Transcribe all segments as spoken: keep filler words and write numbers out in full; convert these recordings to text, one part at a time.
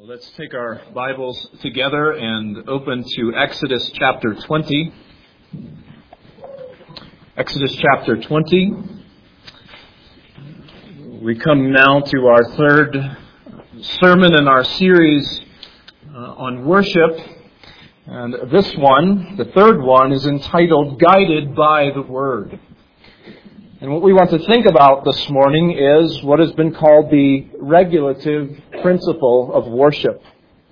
Well, let's take our Bibles together and open to Exodus chapter twenty. Exodus chapter twenty. We come now to our third sermon in our series uh, on worship. And this one, the third one, is entitled Guided by the Word. And what we want to think about this morning is what has been called the regulative principle of worship.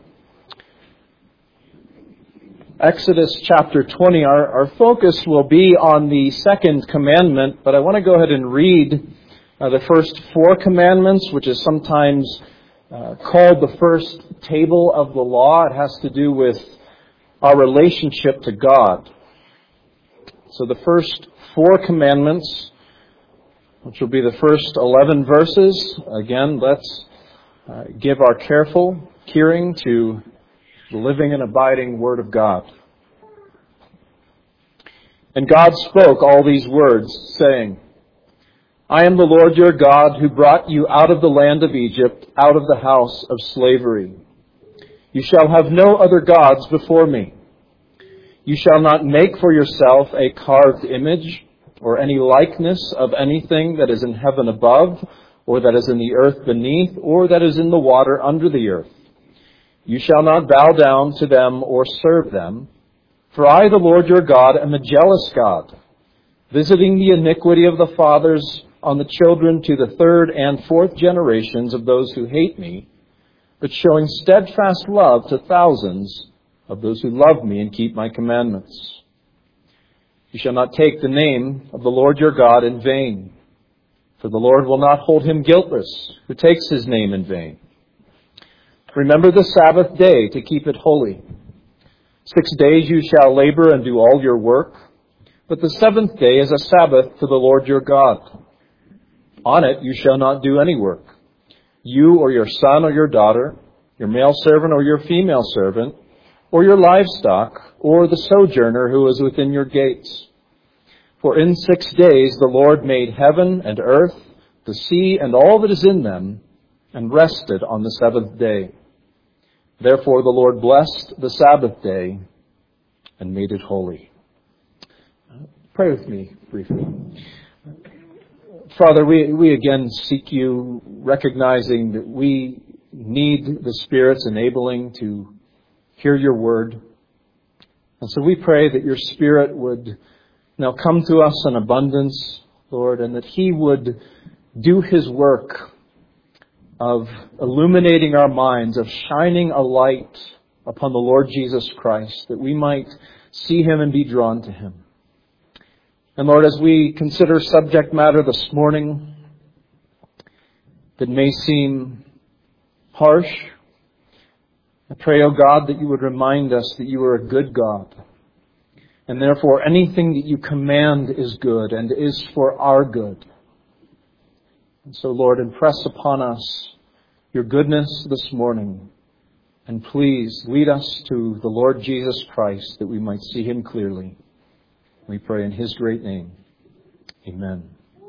Exodus chapter twenty, our, our focus will be on the second commandment, but I want to go ahead and read uh, the first four commandments, which is sometimes uh, called the first table of the law. It has to do with our relationship to God. So the first four commandments, which will be the first eleven verses. Again, let's uh, give our careful hearing to the living and abiding Word of God. And God spoke all these words, saying, I am the Lord your God who brought you out of the land of Egypt, out of the house of slavery. You shall have no other gods before me. You shall not make for yourself a carved image, or any likeness of anything that is in heaven above, or that is in the earth beneath, or that is in the water under the earth. You shall not bow down to them or serve them. For I, the Lord your God, am a jealous God, visiting the iniquity of the fathers on the children to the third and fourth generations of those who hate me, but showing steadfast love to thousands of those who love me and keep my commandments. You shall not take the name of the Lord your God in vain, for the Lord will not hold him guiltless who takes his name in vain. Remember the Sabbath day to keep it holy. Six days you shall labor and do all your work, but the seventh day is a Sabbath to the Lord your God. On it you shall not do any work, you or your son or your daughter, your male servant or your female servant, or your livestock, or the sojourner who is within your gates. For in six days the Lord made heaven and earth, the sea, and all that is in them, and rested on the seventh day. Therefore the Lord blessed the Sabbath day and made it holy. Pray with me briefly. Father, we, we again seek you, recognizing that we need the Spirit's enabling to hear your word. And so we pray that your Spirit would now come to us in abundance, Lord, and that he would do his work of illuminating our minds, of shining a light upon the Lord Jesus Christ, that we might see him and be drawn to him. And Lord, as we consider subject matter this morning that may seem harsh, I pray, O God, that you would remind us that you are a good God. And therefore, anything that you command is good and is for our good. And so, Lord, impress upon us your goodness this morning. And please lead us to the Lord Jesus Christ that we might see him clearly. We pray in his great name. Amen.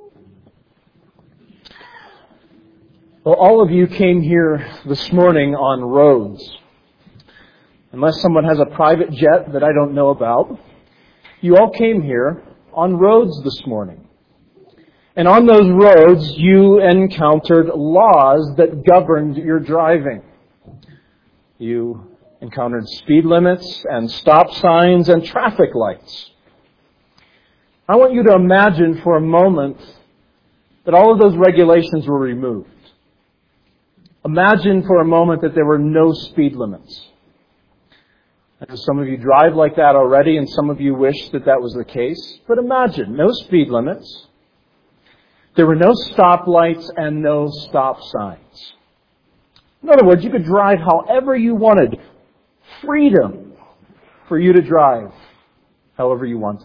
Well, all of you came here this morning on roads. Unless someone has a private jet that I don't know about, you all came here on roads this morning. And on those roads, you encountered laws that governed your driving. You encountered speed limits and stop signs and traffic lights. I want you to imagine for a moment that all of those regulations were removed. Imagine for a moment that there were no speed limits. I know some of you drive like that already, and some of you wish that that was the case. But imagine, no speed limits. There were no stoplights and no stop signs. In other words, you could drive however you wanted. Freedom for you to drive however you wanted.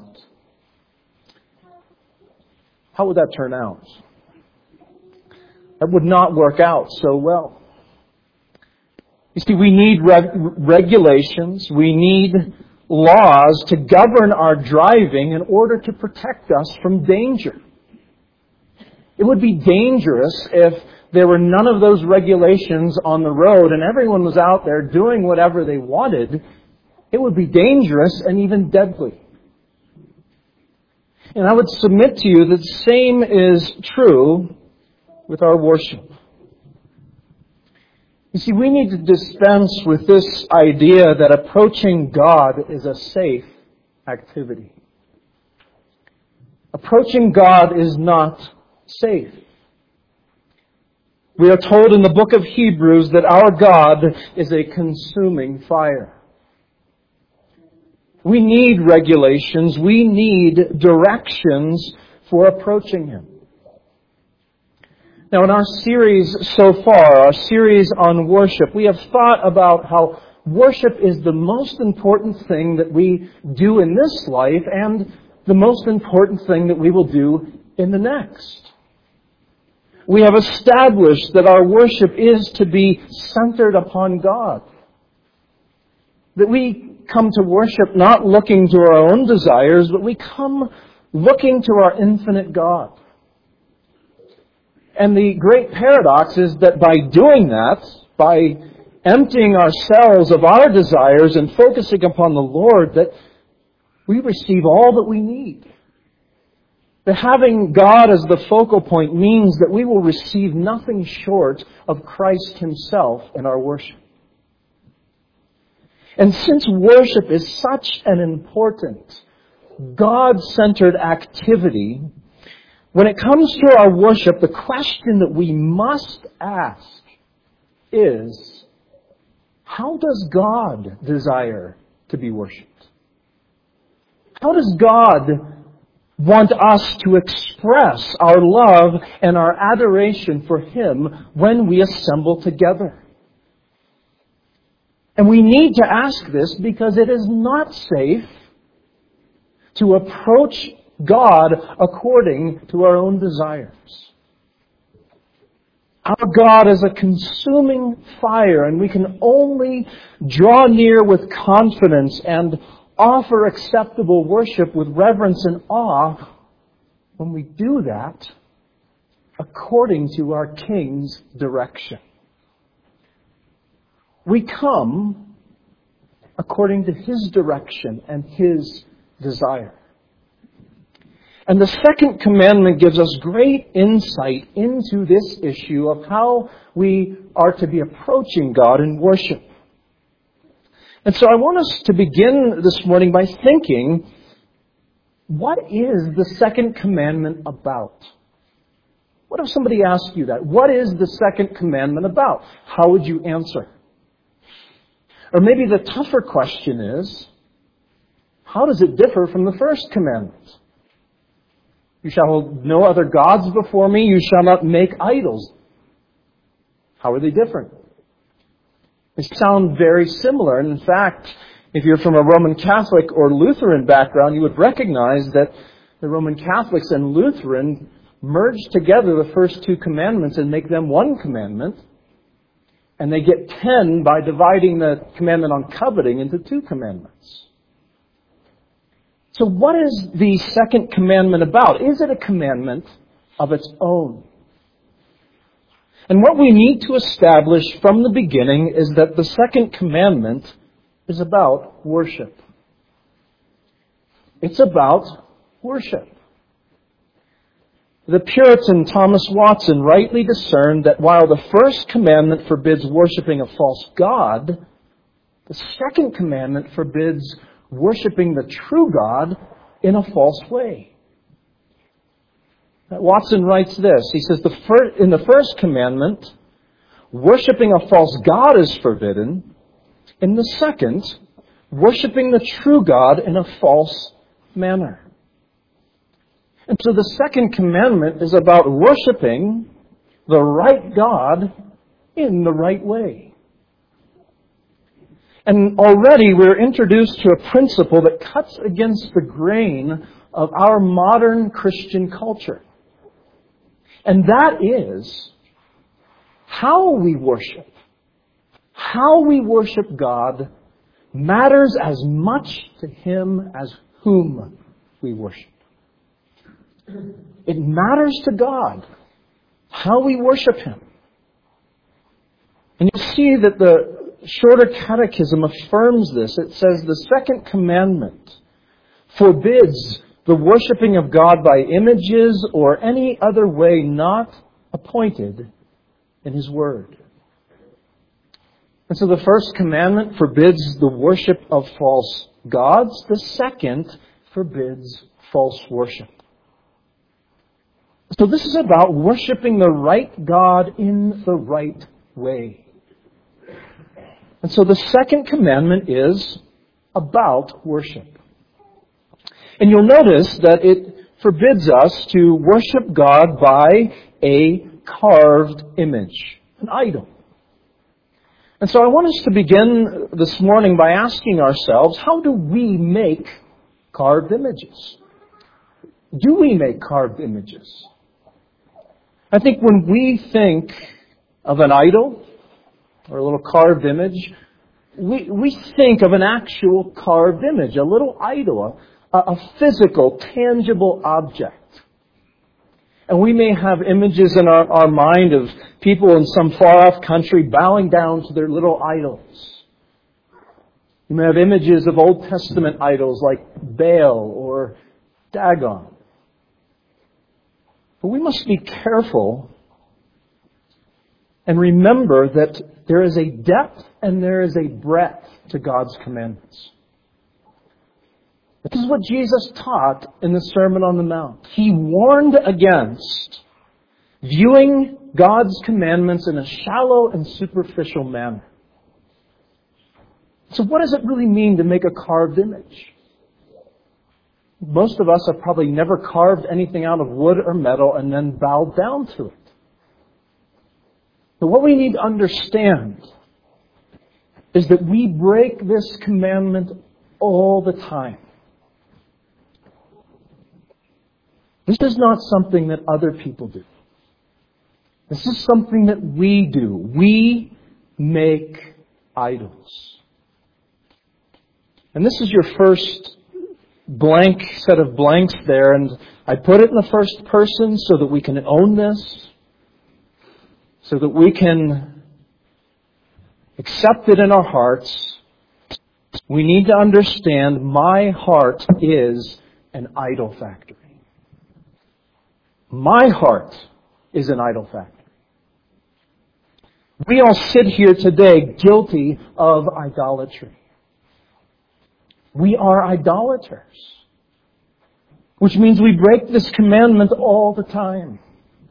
How would that turn out? That would not work out so well. You see, we need reg- regulations, we need laws to govern our driving in order to protect us from danger. It would be dangerous if there were none of those regulations on the road and everyone was out there doing whatever they wanted, it would be dangerous and even deadly. And I would submit to you that the same is true with our worship. You see, we need to dispense with this idea that approaching God is a safe activity. Approaching God is not safe. We are told in the book of Hebrews that our God is a consuming fire. We need regulations. We need directions for approaching Him. Now, in our series so far, our series on worship, we have thought about how worship is the most important thing that we do in this life and the most important thing that we will do in the next. We have established that our worship is to be centered upon God. That we come to worship not looking to our own desires, but we come looking to our infinite God. And the great paradox is that by doing that, by emptying ourselves of our desires and focusing upon the Lord, that we receive all that we need. That having God as the focal point means that we will receive nothing short of Christ Himself in our worship. And since worship is such an important, God-centered activity, when it comes to our worship, the question that we must ask is, how does God desire to be worshipped? How does God want us to express our love and our adoration for Him when we assemble together? And we need to ask this because it is not safe to approach God according to our own desires. Our God is a consuming fire, and we can only draw near with confidence and offer acceptable worship with reverence and awe when we do that according to our King's direction. We come according to His direction and His desire. And the second commandment gives us great insight into this issue of how we are to be approaching God in worship. And so I want us to begin this morning by thinking, what is the second commandment about? What if somebody asked you that? What is the second commandment about? How would you answer? Or maybe the tougher question is, how does it differ from the first commandment? You shall have no other gods before me. You shall not make idols. How are they different? They sound very similar. And in fact, if you're from a Roman Catholic or Lutheran background, you would recognize that the Roman Catholics and Lutheran merge together the first two commandments and make them one commandment. And they get ten by dividing the commandment on coveting into two commandments. So what is the second commandment about? Is it a commandment of its own? And what we need to establish from the beginning is that the second commandment is about worship. It's about worship. The Puritan Thomas Watson rightly discerned that while the first commandment forbids worshiping a false god, the second commandment forbids worshiping the true God in a false way. Watson writes this. He says, the fir- in the first commandment, worshiping a false god is forbidden. In the second, worshiping the true God in a false manner. And so the second commandment is about worshiping the right God in the right way. And already we're introduced to a principle that cuts against the grain of our modern Christian culture. And that is how we worship. How we worship God matters as much to Him as whom we worship. It matters to God how we worship Him. And you see that the Shorter Catechism affirms this. It says the second commandment forbids the worshiping of God by images or any other way not appointed in His Word. And so the first commandment forbids the worship of false gods. The second forbids false worship. So this is about worshiping the right God in the right way. And so the second commandment is about worship. And you'll notice that it forbids us to worship God by a carved image, an idol. And so I want us to begin this morning by asking ourselves, how do we make carved images? Do we make carved images? I think when we think of an idol or a little carved image, we, we think of an actual carved image, a little idol, a, a physical, tangible object. And we may have images in our, our mind of people in some far-off country bowing down to their little idols. You may have images of Old Testament idols like Baal or Dagon. But we must be careful and remember that there is a depth and there is a breadth to God's commandments. This is what Jesus taught in the Sermon on the Mount. He warned against viewing God's commandments in a shallow and superficial manner. So what does it really mean to make a carved image? Most of us have probably never carved anything out of wood or metal and then bowed down to it. But what we need to understand is that we break this commandment all the time. This is not something that other people do. This is something that we do. We make idols. And this is your first blank set of blanks there. And I put it in the first person so that we can own this, so that we can accept it in our hearts. We need to understand my heart is an idol factory. My heart is an idol factory. We all sit here today guilty of idolatry. We are idolaters, which means we break this commandment all the time.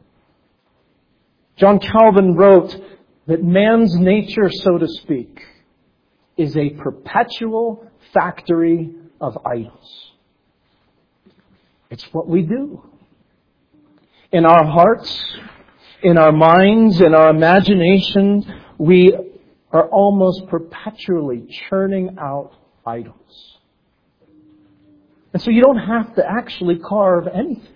John Calvin wrote that man's nature, so to speak, is a perpetual factory of idols. It's what we do. In our hearts, in our minds, in our imagination, we are almost perpetually churning out idols. And so you don't have to actually carve anything.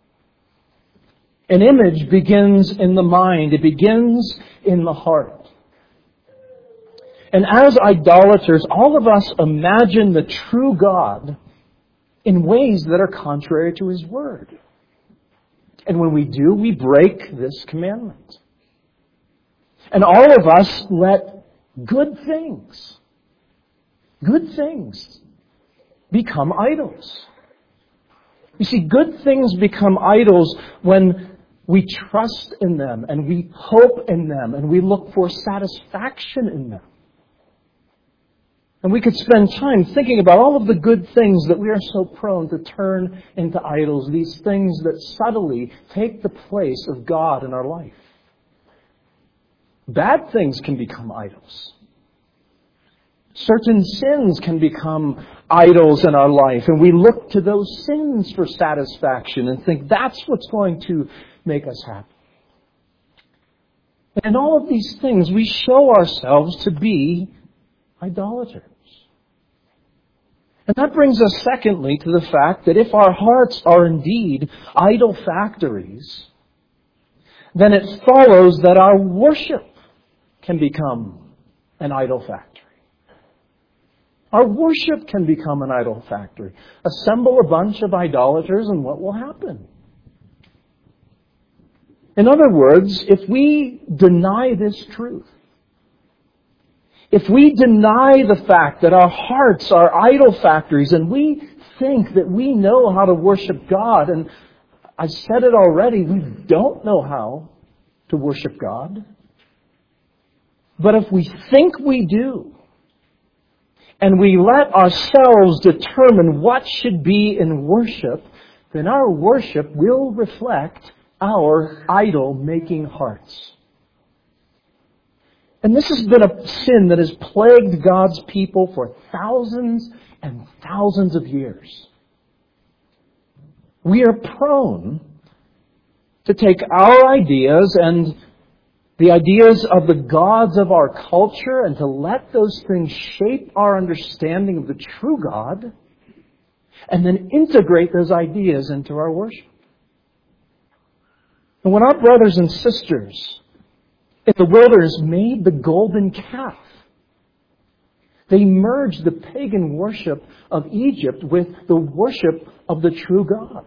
An image begins in the mind. It begins in the heart. And as idolaters, all of us imagine the true God in ways that are contrary to His Word. And when we do, we break this commandment. And all of us let good things, good things, become idols. You see, good things become idols when we trust in them and we hope in them and we look for satisfaction in them. And we could spend time thinking about all of the good things that we are so prone to turn into idols, these things that subtly take the place of God in our life. Bad things can become idols. Certain sins can become idols in our life, and we look to those sins for satisfaction and think that's what's going to make us happy. And in all of these things, we show ourselves to be idolaters. And that brings us, secondly, to the fact that if our hearts are indeed idol factories, then it follows that our worship can become an idol factory. Our worship can become an idol factory. Assemble a bunch of idolaters and what will happen? In other words, if we deny this truth, if we deny the fact that our hearts are idol factories and we think that we know how to worship God, and I said it already, we don't know how to worship God. But if we think we do, and we let ourselves determine what should be in worship, then our worship will reflect our idol-making hearts. And this has been a sin that has plagued God's people for thousands and thousands of years. We are prone to take our ideas and the ideas of the gods of our culture and to let those things shape our understanding of the true God and then integrate those ideas into our worship. And when our brothers and sisters in the wilderness made the golden calf, they merged the pagan worship of Egypt with the worship of the true God.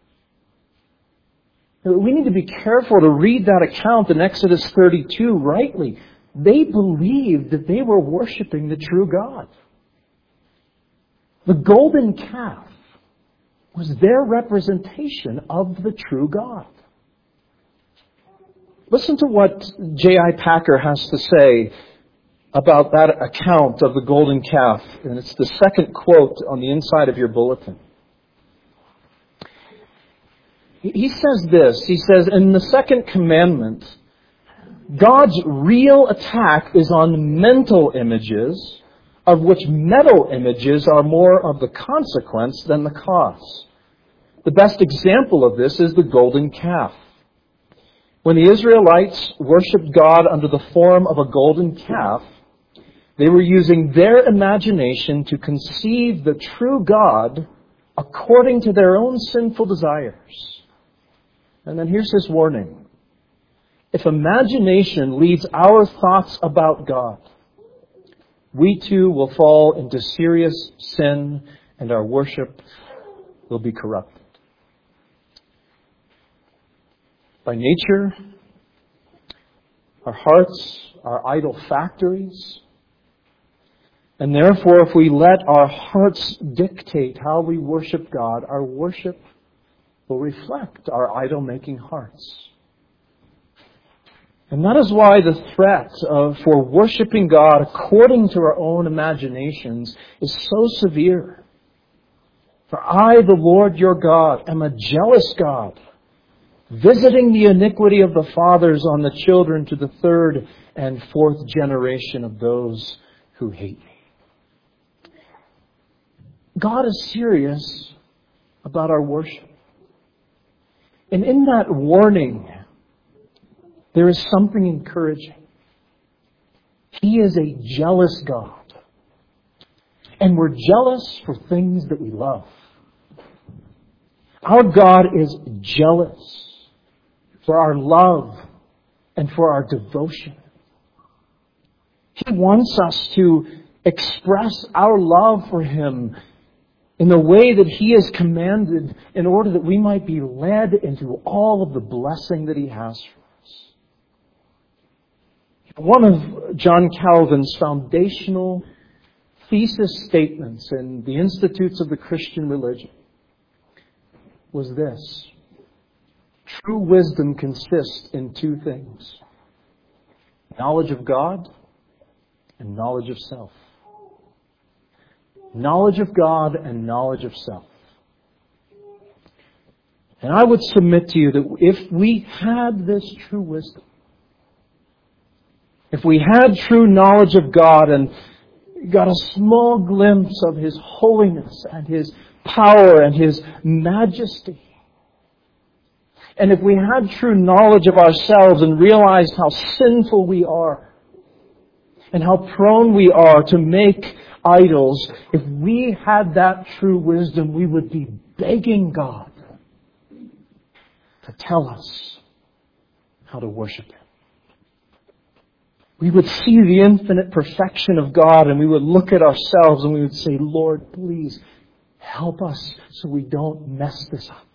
We need to be careful to read that account in Exodus thirty-two rightly. They believed that they were worshiping the true God. The golden calf was their representation of the true God. Listen to what J I Packer has to say about that account of the golden calf. And it's the second quote on the inside of your bulletin. He says this, he says, in the second commandment, God's real attack is on mental images, of which metal images are more of the consequence than the cause. The best example of this is the golden calf. When the Israelites worshipped God under the form of a golden calf, they were using their imagination to conceive the true God according to their own sinful desires. And then here's his warning. If imagination leads our thoughts about God, we too will fall into serious sin and our worship will be corrupted. By nature, our hearts are idol factories. And therefore, if we let our hearts dictate how we worship God, our worship will reflect our idol-making hearts. And that is why the threat of, for worshiping God according to our own imaginations is so severe. For I, the Lord your God, am a jealous God, visiting the iniquity of the fathers on the children to the third and fourth generation of those who hate me. God is serious about our worship. And in that warning, there is something encouraging. He is a jealous God. And we're jealous for things that we love. Our God is jealous for our love and for our devotion. He wants us to express our love for Him in the way that He has commanded in order that we might be led into all of the blessing that He has for us. One of John Calvin's foundational thesis statements in the Institutes of the Christian Religion was this: true wisdom consists in two things: knowledge of God and knowledge of self. Knowledge of God and knowledge of self. And I would submit to you that if we had this true wisdom, if we had true knowledge of God and got a small glimpse of His holiness and His power and His majesty, and if we had true knowledge of ourselves and realized how sinful we are and how prone we are to make idols, if we had that true wisdom, we would be begging God to tell us how to worship Him. We would see the infinite perfection of God and we would look at ourselves and we would say, Lord, please help us so we don't mess this up.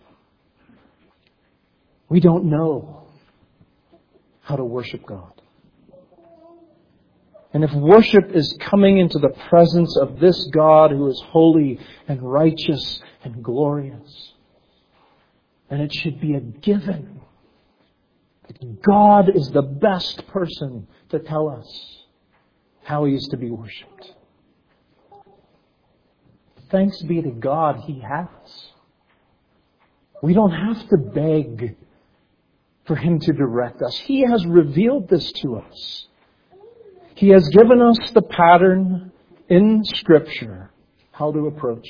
We don't know how to worship God. And if worship is coming into the presence of this God who is holy and righteous and glorious, then it should be a given that God is the best person to tell us how He is to be worshipped. Thanks be to God, He has. We don't have to beg for Him to direct us. He has revealed this to us. He has given us the pattern in Scripture how to approach.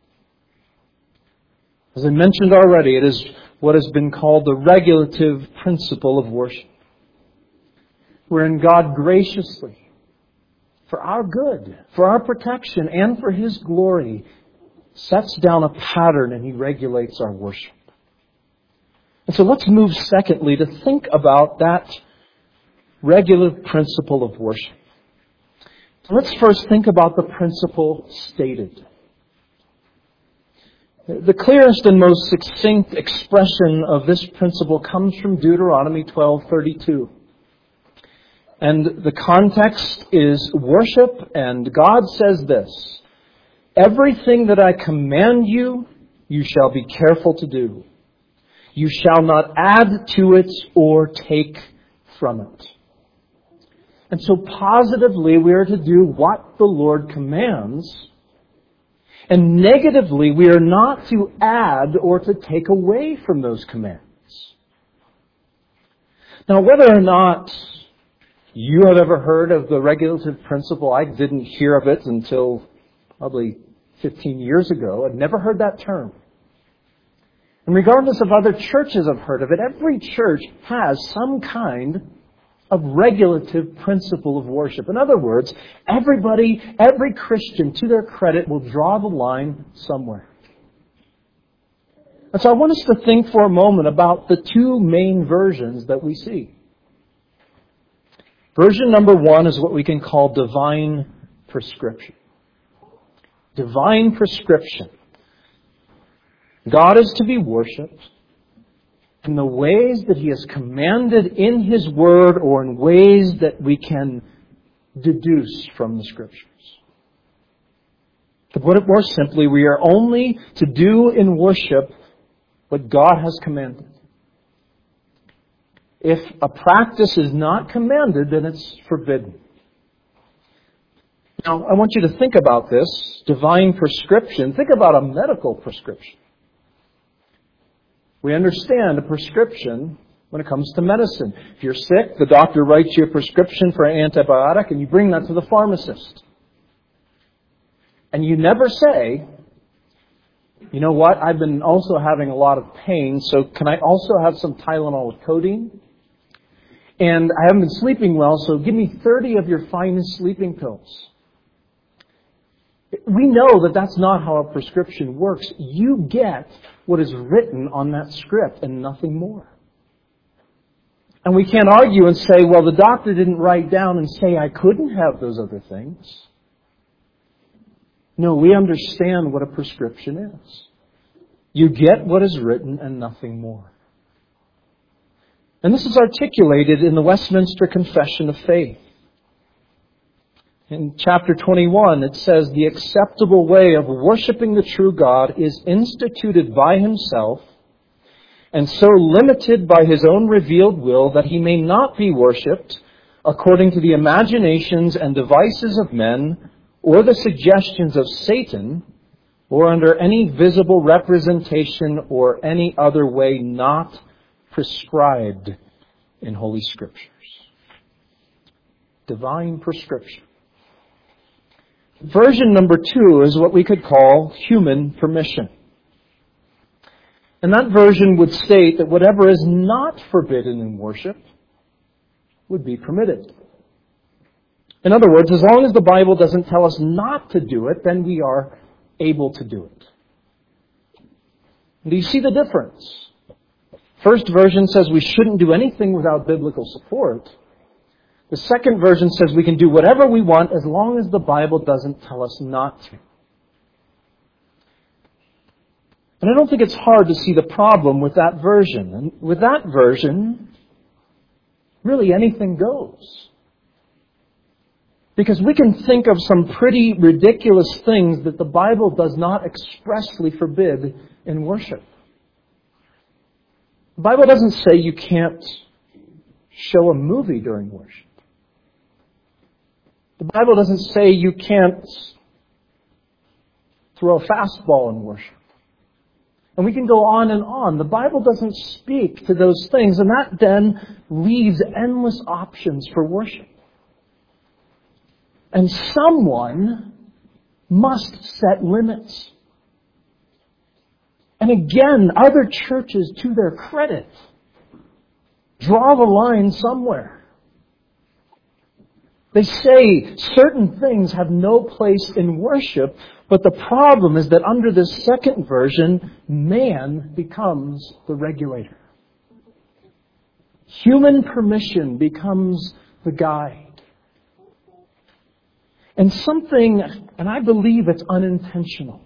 As I mentioned already, it is what has been called the regulative principle of worship, wherein God graciously, for our good, for our protection, and for His glory, sets down a pattern and He regulates our worship. And so let's move secondly to think about that regulative principle of worship. Let's first think about the principle stated. The clearest and most succinct expression of this principle comes from Deuteronomy twelve thirty-two. And the context is worship, and God says this: "Everything that I command you, you shall be careful to do. You shall not add to it or take from it." And so positively, we are to do what the Lord commands. And negatively, we are not to add or to take away from those commands. Now, whether or not you have ever heard of the regulative principle, I didn't hear of it until probably fifteen years ago. I'd never heard that term. And regardless of other churches have heard of it, every church has some kind of regulative principle of worship. In other words, everybody, every Christian, to their credit, will draw the line somewhere. And so I want us to think for a moment about the two main versions that we see. Version number one is what we can call divine prescription. Divine prescription. God is to be worshipped in the ways that He has commanded in His Word, or in ways that we can deduce from the Scriptures. To put it more simply, we are only to do in worship what God has commanded. If a practice is not commanded, then it's forbidden. Now, I want you to think about this divine prescription. Think about a medical prescription. We understand a prescription when it comes to medicine. If you're sick, the doctor writes you a prescription for an antibiotic, and you bring that to the pharmacist. And you never say, "You know what, I've been also having a lot of pain, so can I also have some Tylenol with codeine? And I haven't been sleeping well, so give me thirty of your finest sleeping pills." We know that that's not how a prescription works. You get what is written on that script and nothing more. And we can't argue and say, well, the doctor didn't write down and say I couldn't have those other things. No, we understand what a prescription is. You get what is written and nothing more. And this is articulated in the Westminster Confession of Faith. In chapter twenty-one, it says, "The acceptable way of worshiping the true God is instituted by Himself, and so limited by His own revealed will that He may not be worshipped according to the imaginations and devices of men, or the suggestions of Satan, or under any visible representation or any other way not prescribed in Holy Scriptures." Divine prescription. Version number two is what we could call human permission. And that version would state that whatever is not forbidden in worship would be permitted. In other words, as long as the Bible doesn't tell us not to do it, then we are able to do it. Do you see the difference? First version says we shouldn't do anything without biblical support. The second version says we can do whatever we want as long as the Bible doesn't tell us not to. And I don't think it's hard to see the problem with that version. And with that version, really anything goes. Because we can think of some pretty ridiculous things that the Bible does not expressly forbid in worship. The Bible doesn't say you can't show a movie during worship. The Bible doesn't say you can't throw a fastball in worship. And we can go on and on. The Bible doesn't speak to those things, and that then leaves endless options for worship. And someone must set limits. And again, other churches, to their credit, draw the line somewhere. They say certain things have no place in worship, but the problem is that under this second version, man becomes the regulator. Human permission becomes the guide. And something, and I believe it's unintentional.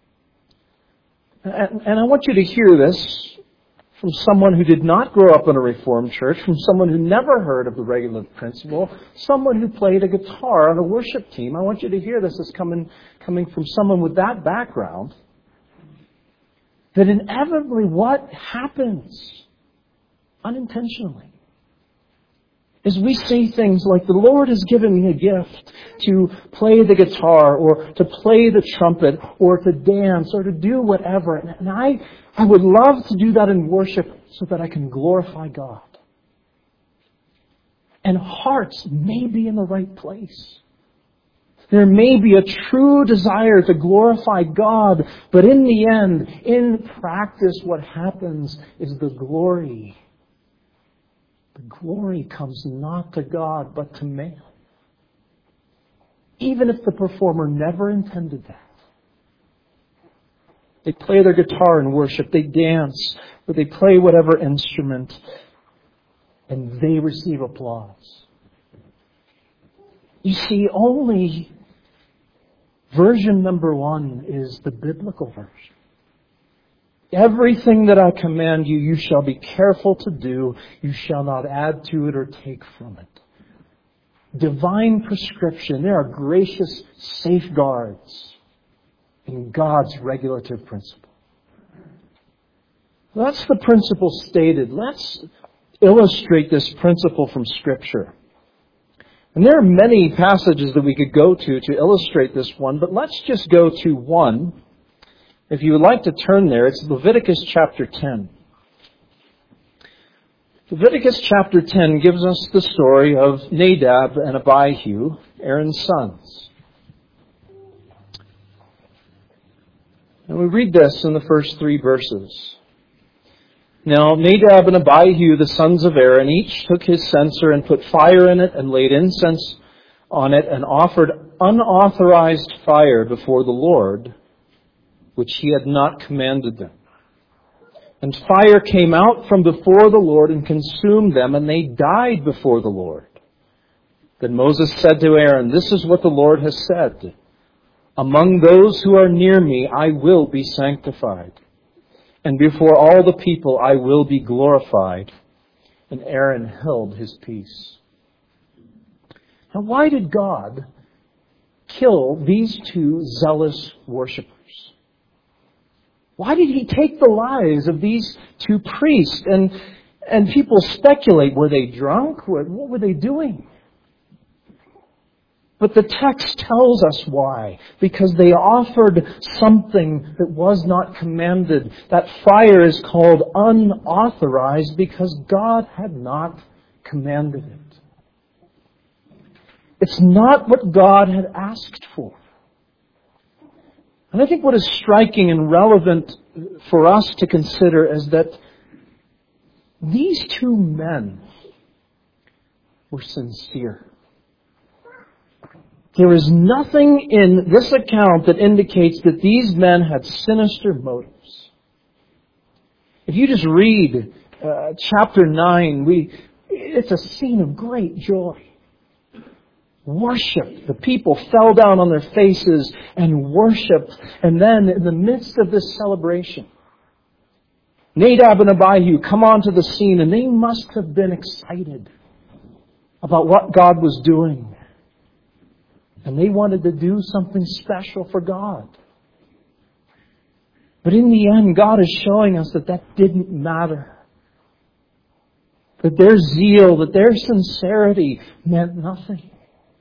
And, and I want you to hear this from someone who did not grow up in a Reformed church, from someone who never heard of the regulative principle, someone who played a guitar on a worship team. I want you to hear this as coming, coming from someone with that background. That inevitably what happens unintentionally is we say things like, the Lord has given me a gift to play the guitar or to play the trumpet or to dance or to do whatever. And I, I would love to do that in worship so that I can glorify God. And hearts may be in the right place. There may be a true desire to glorify God, but in the end, in practice, what happens is the glory The glory comes not to God, but to man. Even if the performer never intended that. They play their guitar in worship, they dance, or they play whatever instrument, and they receive applause. You see, only version number one is the biblical version. Everything that I command you, you shall be careful to do. You shall not add to it or take from it. Divine prescription. There are gracious safeguards in God's regulative principle. That's the principle stated. Let's illustrate this principle from Scripture. And there are many passages that we could go to to illustrate this one, but let's just go to one. If you would like to turn there, it's Leviticus chapter ten. Leviticus chapter ten gives us the story of Nadab and Abihu, Aaron's sons. And we read this in the first three verses. Now Nadab and Abihu, the sons of Aaron, each took his censer and put fire in it and laid incense on it and offered unauthorized fire before the Lord, which he had not commanded them. And fire came out from before the Lord and consumed them, and they died before the Lord. Then Moses said to Aaron, "This is what the Lord has said. Among those who are near me, I will be sanctified. And before all the people, I will be glorified." And Aaron held his peace. Now, why did God kill these two zealous worshipers? Why did he take the lives of these two priests? And, and people speculate, were they drunk? What, what were they doing? But the text tells us why. Because they offered something that was not commanded. That fire is called unauthorized because God had not commanded it. It's not what God had asked for. And I think what is striking and relevant for us to consider is that these two men were sincere. There is nothing in this account that indicates that these men had sinister motives. If you just read uh, chapter nine, we it's a scene of great joy. Worship. The people fell down on their faces and worshipped. And then in the midst of this celebration, Nadab and Abihu come onto the scene, and they must have been excited about what God was doing. And they wanted to do something special for God. But in the end, God is showing us that that didn't matter. That their zeal, that their sincerity meant nothing.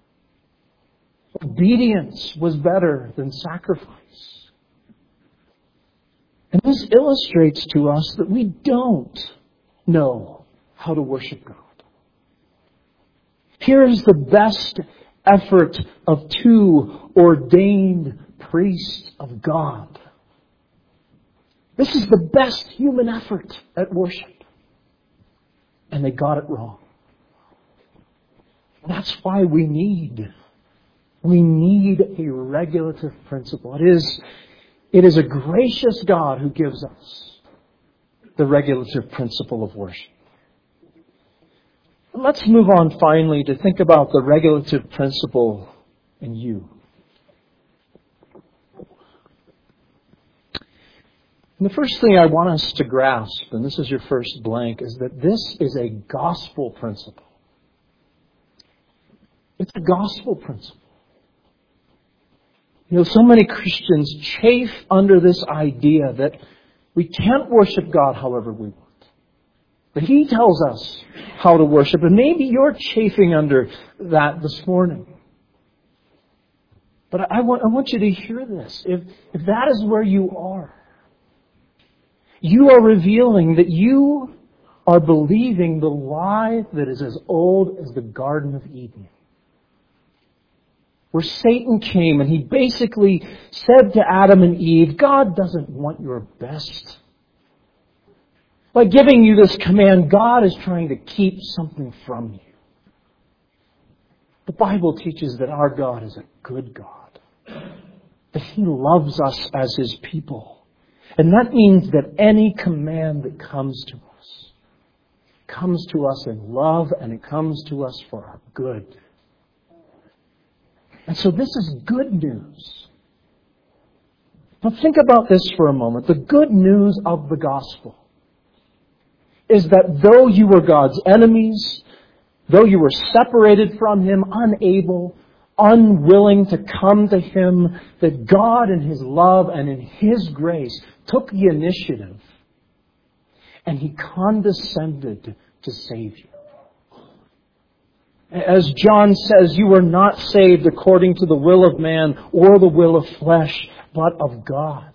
Obedience was better than sacrifice. And this illustrates to us that we don't know how to worship God. Here is the best effort of two ordained priests of God. This is the best human effort at worship. And they got it wrong. That's why we need, we need a regulative principle. It is, it is a gracious God who gives us the regulative principle of worship. Let's move on finally to think about the regulative principle in you. And the first thing I want us to grasp, and this is your first blank, is that this is a gospel principle. It's a gospel principle. You know, so many Christians chafe under this idea that we can't worship God however we want. But He tells us how to worship. And maybe you're chafing under that this morning. But I want, I want you to hear this. If, if that is where you are, you are revealing that you are believing the lie that is as old as the Garden of Eden. Where Satan came and he basically said to Adam and Eve, God doesn't want your best. By giving you this command, God is trying to keep something from you. The Bible teaches that our God is a good God. That He loves us as His people. And that means that any command that comes to us, comes to us in love and it comes to us for our good. And so this is good news. Now think about this for a moment. The good news of the gospel is that though you were God's enemies, though you were separated from Him, unable, unwilling to come to Him, that God in His love and in His grace took the initiative and He condescended to save you. As John says, you were not saved according to the will of man or the will of flesh, but of God.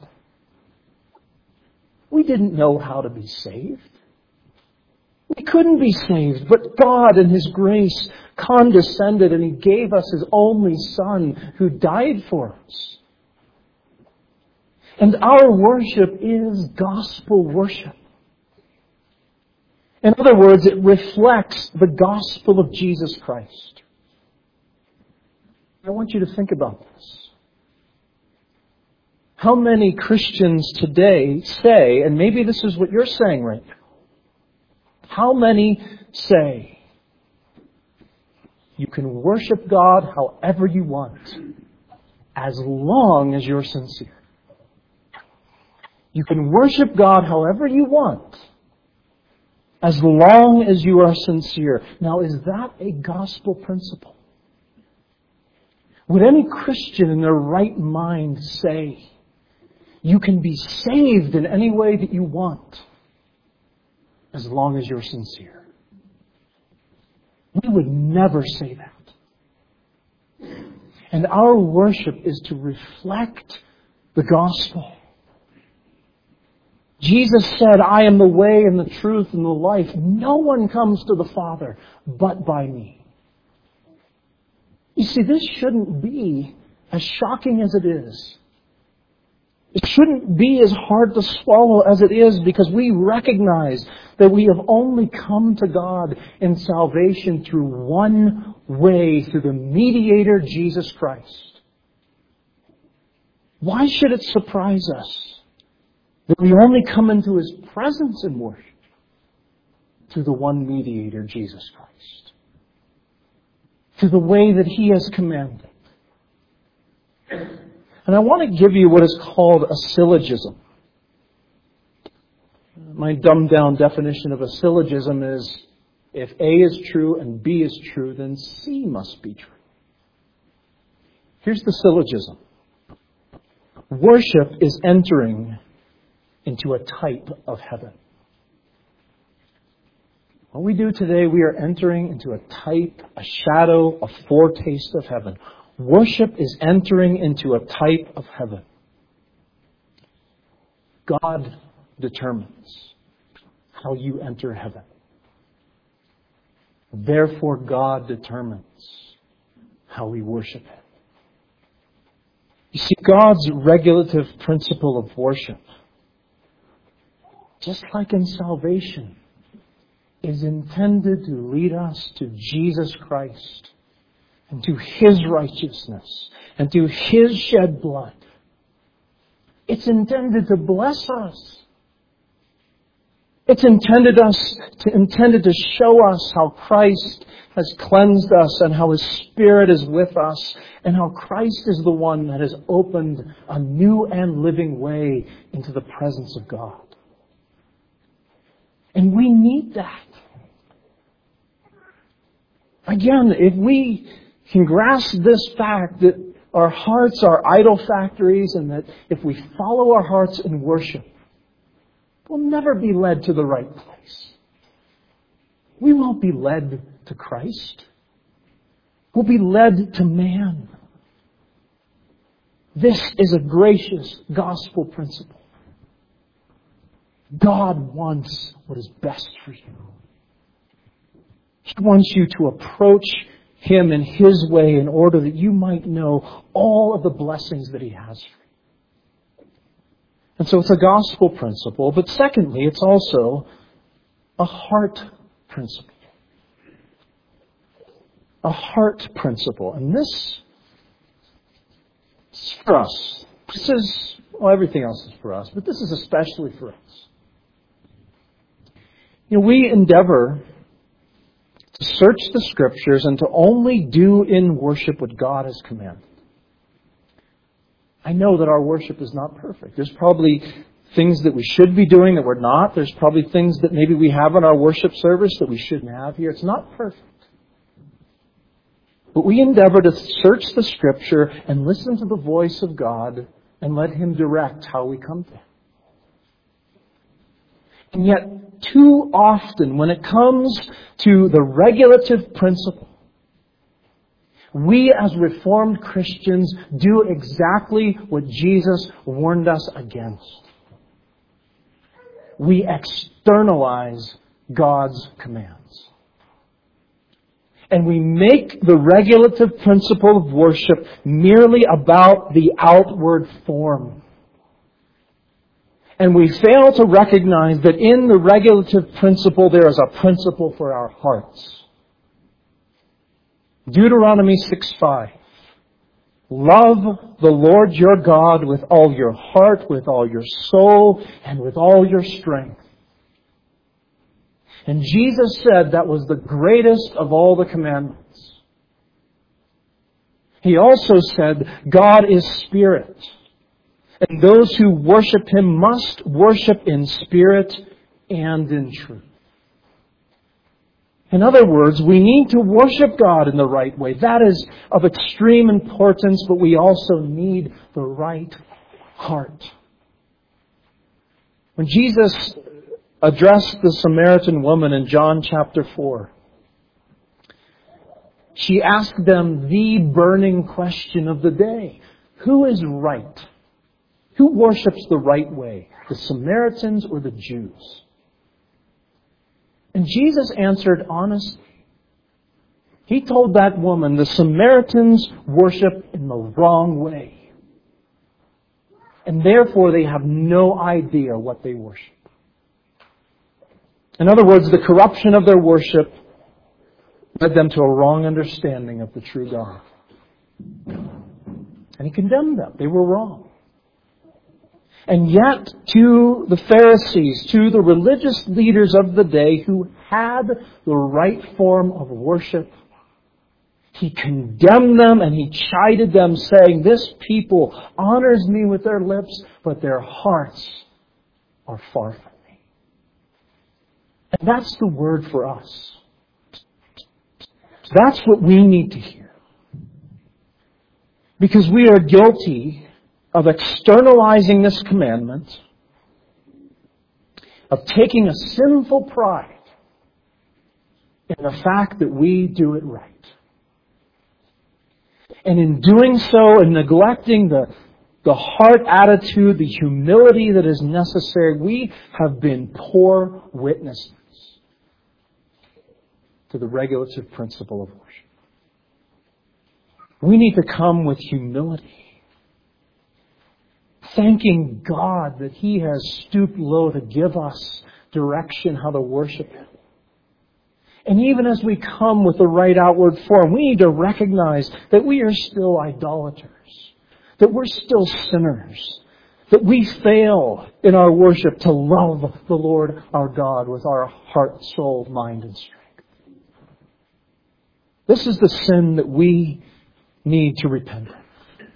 We didn't know how to be saved. We couldn't be saved, but God in His grace condescended and He gave us His only Son who died for us. And our worship is gospel worship. In other words, it reflects the gospel of Jesus Christ. I want you to think about this. How many Christians today say, and maybe this is what you're saying right now, how many say, you can worship God however you want, as long as you're sincere? You can worship God however you want, as long as you are sincere. Now, is that a gospel principle? Would any Christian in their right mind say, you can be saved in any way that you want, as long as you're sincere? We would never say that. And our worship is to reflect the gospel. Jesus said, I am the way and the truth and the life. No one comes to the Father but by me. You see, this shouldn't be as shocking as it is. It shouldn't be as hard to swallow as it is, because we recognize that we have only come to God in salvation through one way, through the mediator, Jesus Christ. Why should it surprise us that we only come into His presence in worship through the one mediator, Jesus Christ? Through the way that He has commanded. And I want to give you what is called a syllogism. My dumbed down definition of a syllogism is, if A is true and B is true, then C must be true. Here's the syllogism. Worship is entering into a type of heaven. What we do today, we are entering into a type, a shadow, a foretaste of heaven. Worship is entering into a type of heaven. God determines how you enter heaven. Therefore, God determines how we worship Him. You see, God's regulative principle of worship, just like in salvation, is intended to lead us to Jesus Christ and to His righteousness and to His shed blood. It's intended to bless us. It's intended us to intended to show us how Christ has cleansed us and how His Spirit is with us and how Christ is the one that has opened a new and living way into the presence of God. And we need that. Again, if we can grasp this fact that our hearts are idol factories and that if we follow our hearts in worship, we'll never be led to the right place. We won't be led to Christ. We'll be led to man. This is a gracious gospel principle. God wants what is best for you. He wants you to approach Him in His way in order that you might know all of the blessings that He has for you. And so it's a gospel principle, but secondly, it's also a heart principle. A heart principle. And this is for us. This is, well, everything else is for us, but this is especially for us. You know, we endeavor to search the Scriptures and to only do in worship what God has commanded. I know that our worship is not perfect. There's probably things that we should be doing that we're not. There's probably things that maybe we have in our worship service that we shouldn't have here. It's not perfect. But we endeavor to search the Scripture and listen to the voice of God and let Him direct how we come to Him. And yet, too often, when it comes to the regulative principle, we as Reformed Christians do exactly what Jesus warned us against. We externalize God's commands. And we make the regulative principle of worship merely about the outward form. And we fail to recognize that in the regulative principle there is a principle for our hearts. Deuteronomy six five. Love the Lord your God with all your heart, with all your soul, and with all your strength. And Jesus said that was the greatest of all the commandments. He also said, God is spirit. And those who worship Him must worship in spirit and in truth. In other words, we need to worship God in the right way. That is of extreme importance, but we also need the right heart. When Jesus addressed the Samaritan woman in John chapter four, she asked them the burning question of the day. Who is right? Who worships the right way? The Samaritans or the Jews? And Jesus answered honestly. He told that woman, the Samaritans worship in the wrong way. And therefore they have no idea what they worship. In other words, the corruption of their worship led them to a wrong understanding of the true God. And He condemned them. They were wrong. And yet, to the Pharisees, to the religious leaders of the day who had the right form of worship, He condemned them and He chided them, saying, this people honors me with their lips, but their hearts are far from me. And that's the word for us. That's what we need to hear. Because we are guilty of externalizing this commandment, of taking a sinful pride in the fact that we do it right. And in doing so and neglecting the, the heart attitude, the humility that is necessary, we have been poor witnesses to the regulative principle of worship. We need to come with humility, thanking God that He has stooped low to give us direction how to worship Him. And even as we come with the right outward form, we need to recognize that we are still idolaters, that we're still sinners, that we fail in our worship to love the Lord our God with our heart, soul, mind, and strength. This is the sin that we need to repent of.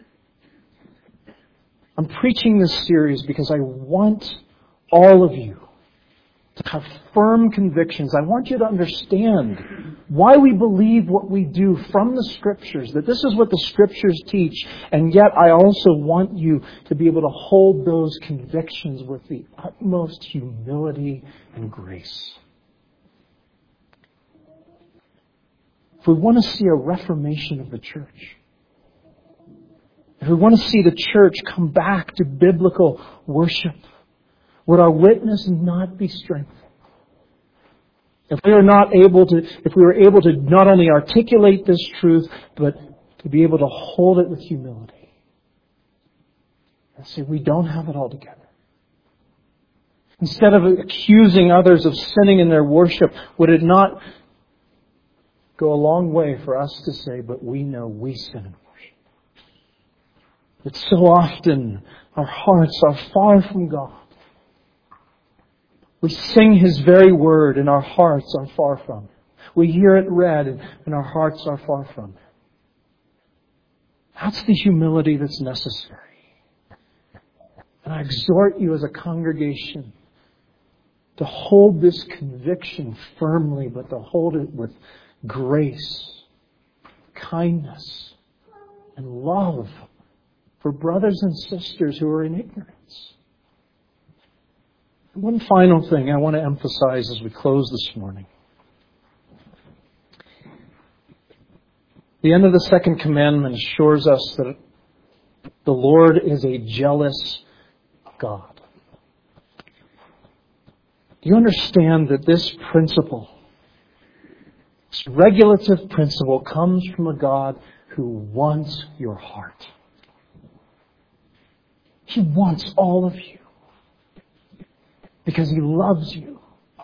I'm preaching this series because I want all of you to have firm convictions. I want you to understand why we believe what we do from the Scriptures, that this is what the Scriptures teach, and yet I also want you to be able to hold those convictions with the utmost humility and grace. If we want to see a reformation of the church, if we want to see the church come back to biblical worship, would our witness not be strengthened? If we are not able to, if we were able to not only articulate this truth, but to be able to hold it with humility. And say, we don't have it all together. Instead of accusing others of sinning in their worship, would it not go a long way for us to say, but we know we sin in worship? That so often our hearts are far from God. We sing His very word and our hearts are far from Him. We hear it read and our hearts are far from Him. That's the humility that's necessary. And I exhort you as a congregation to hold this conviction firmly, but to hold it with grace, kindness, and love for brothers and sisters who are in ignorance. One final thing I want to emphasize as we close this morning. The end of the second commandment assures us that the Lord is a jealous God. Do you understand that this principle, this regulative principle, comes from a God who wants your heart? He wants all of you. Because He loves you.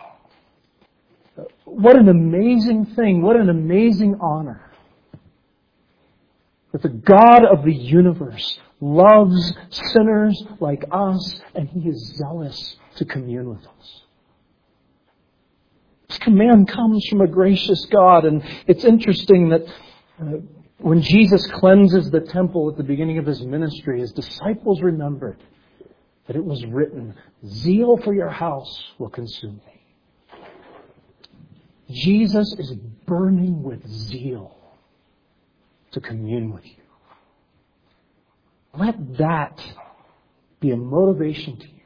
What an amazing thing. What an amazing honor. That the God of the universe loves sinners like us, and He is zealous to commune with us. This command comes from a gracious God, and it's interesting that uh, when Jesus cleanses the temple at the beginning of His ministry, His disciples remembered that it was written, zeal for your house will consume me. Jesus is burning with zeal to commune with you. Let that be a motivation to you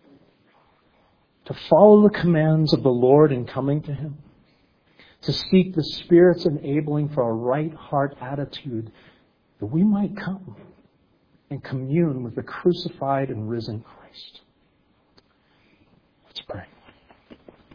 to follow the commands of the Lord in coming to Him, to seek the Spirit's enabling for a right heart attitude, that we might come and commune with the crucified and risen Christ.